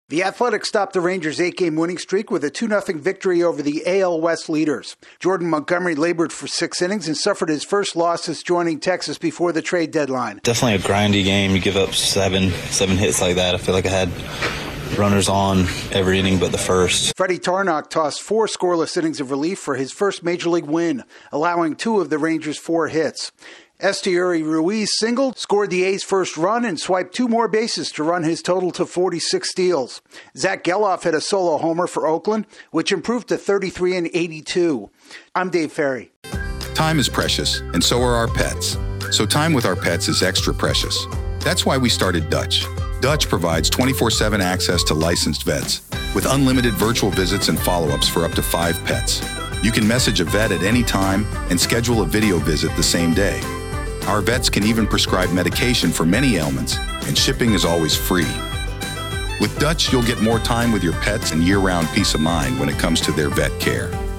The Athletics stopped the Rangers' 8-game winning streak with a 2-0 victory over the AL West leaders. Jordan Montgomery labored for 6 innings and suffered his first loss since joining Texas before the trade deadline. Definitely a grindy game. You give up seven hits like that. I feel like I had runners on every inning but the first. Freddie Tarnok tossed 4 scoreless innings of relief for his first major league win, allowing 2 of the Rangers' 4 hits. Esteury Ruiz singled, scored the A's first run, and swiped 2 more bases to run his total to 46 steals. Zach Geloff hit a solo homer for Oakland, which improved to 33 and 82. I'm Dave Ferry. Time is precious, and so are our pets. So time with our pets is extra precious. That's why we started Dutch. Dutch provides 24/7 access to licensed vets, with unlimited virtual visits and follow-ups for up to 5 pets. You can message a vet at any time and schedule a video visit the same day. Our vets can even prescribe medication for many ailments, and shipping is always free. With Dutch, you'll get more time with your pets and year-round peace of mind when it comes to their vet care.